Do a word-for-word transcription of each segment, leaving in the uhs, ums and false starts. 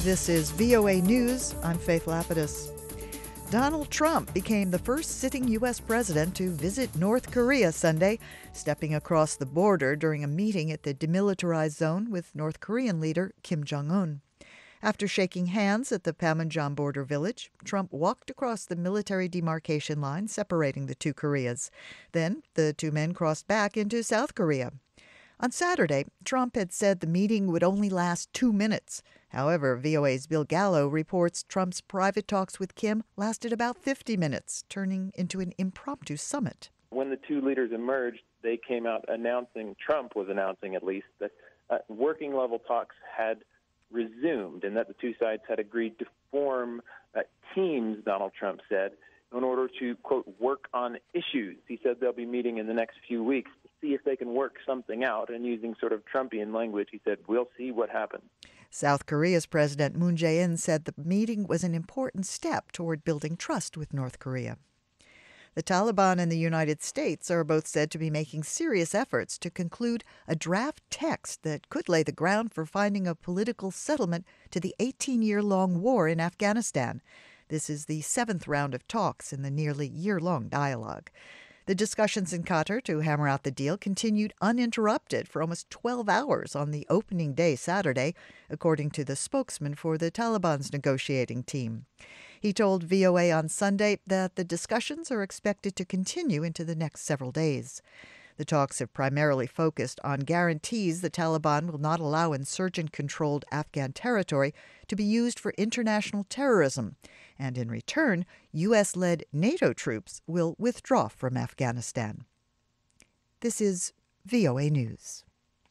This is V O A News. I'm Faith Lapidus. Donald Trump became the first sitting U S president to visit North Korea Sunday, stepping across the border during a meeting at the demilitarized zone with North Korean leader Kim Jong-un. After shaking hands at the Panmunjom border village, Trump walked across the military demarcation line separating the two Koreas. Then the two men crossed back into South Korea. On Saturday, Trump had said the meeting would only last two minutes. However, V O A's Bill Gallo reports Trump's private talks with Kim lasted about fifty minutes, turning into an impromptu summit. When the two leaders emerged, they came out announcing, Trump was announcing at least, that uh, working-level talks had resumed and that the two sides had agreed to form uh, teams, Donald Trump said, in order to, quote, work on issues. He said they'll be meeting in the next few weeks to see if they can work something out. And using sort of Trumpian language, he said, we'll see what happens. South Korea's President Moon Jae-in said the meeting was an important step toward building trust with North Korea. The Taliban and the United States are both said to be making serious efforts to conclude a draft text that could lay the ground for finding a political settlement to the eighteen-year-long war in Afghanistan. This is the seventh round of talks in the nearly year-long dialogue. The discussions in Qatar to hammer out the deal continued uninterrupted for almost twelve hours on the opening day Saturday, according to the spokesman for the Taliban's negotiating team. He told V O A on Sunday that the discussions are expected to continue into the next several days. The talks have primarily focused on guarantees the Taliban will not allow insurgent-controlled Afghan territory to be used for international terrorism, and in return, U S-led NATO troops will withdraw from Afghanistan. This is V O A News.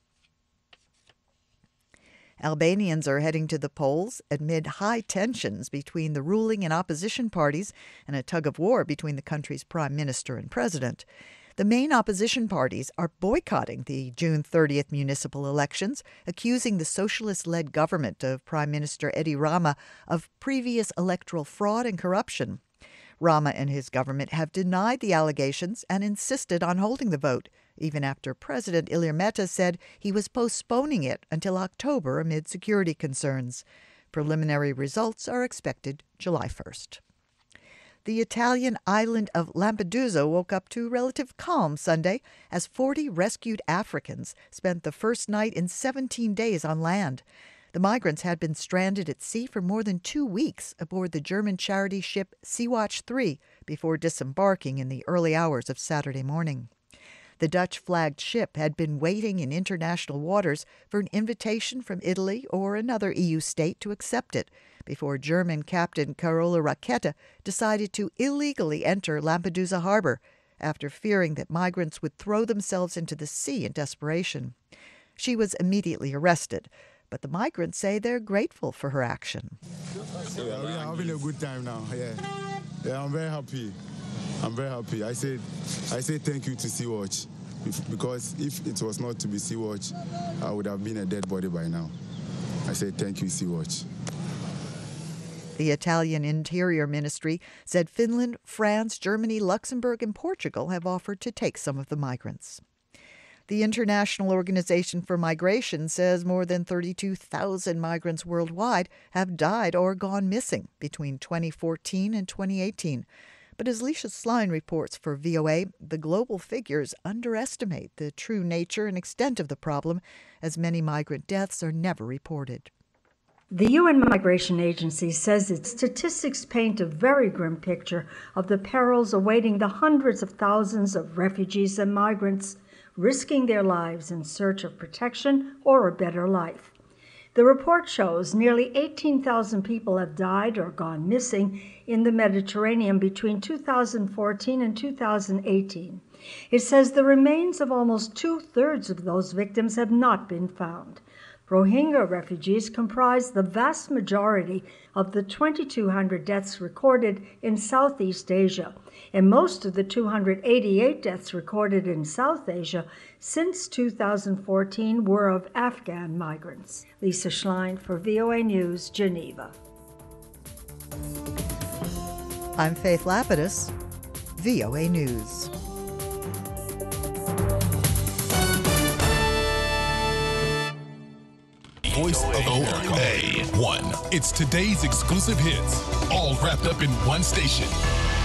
Albanians are heading to the polls amid high tensions between the ruling and opposition parties and a tug-of-war between the country's prime minister and president. The main opposition parties are boycotting the June thirtieth municipal elections, accusing the socialist-led government of Prime Minister Edi Rama of previous electoral fraud and corruption. Rama and his government have denied the allegations and insisted on holding the vote, even after President Ilir Meta said he was postponing it until October amid security concerns. Preliminary results are expected July first. The Italian island of Lampedusa woke up to relative calm Sunday as forty rescued Africans spent the first night in seventeen days on land. The migrants had been stranded at sea for more than two weeks aboard the German charity ship Sea-Watch three before disembarking in the early hours of Saturday morning. The Dutch-flagged ship had been waiting in international waters for an invitation from Italy or another E U state to accept it, before German Captain Carola Rackete decided to illegally enter Lampedusa harbor after fearing that migrants would throw themselves into the sea in desperation. She was immediately arrested, but the migrants say they're grateful for her action. Yeah, we are having a good time now. Yeah, yeah, I'm very happy. I'm very happy. I said, I say thank you to Sea-Watch, because if it was not to be Sea-Watch, I would have been a dead body by now. I say thank you, Sea-Watch. The Italian Interior Ministry said Finland, France, Germany, Luxembourg, and Portugal have offered to take some of the migrants. The International Organization for Migration says more than thirty-two thousand migrants worldwide have died or gone missing between twenty fourteen and twenty eighteen. But as Leisha Sline reports for V O A, the global figures underestimate the true nature and extent of the problem, as many migrant deaths are never reported. The U N Migration Agency says its statistics paint a very grim picture of the perils awaiting the hundreds of thousands of refugees and migrants risking their lives in search of protection or a better life. The report shows nearly eighteen thousand people have died or gone missing in the Mediterranean between two thousand fourteen and two thousand eighteen. It says the remains of almost two-thirds of those victims have not been found. Rohingya refugees comprise the vast majority of the twenty-two hundred deaths recorded in Southeast Asia, and most of the two hundred eighty-eight deaths recorded in South Asia since two thousand fourteen were of Afghan migrants. Lisa Schlein for V O A News, Geneva. I'm Faith Lapidus, V O A News. voice of America. A one. It's today's exclusive hits, all wrapped up in one station.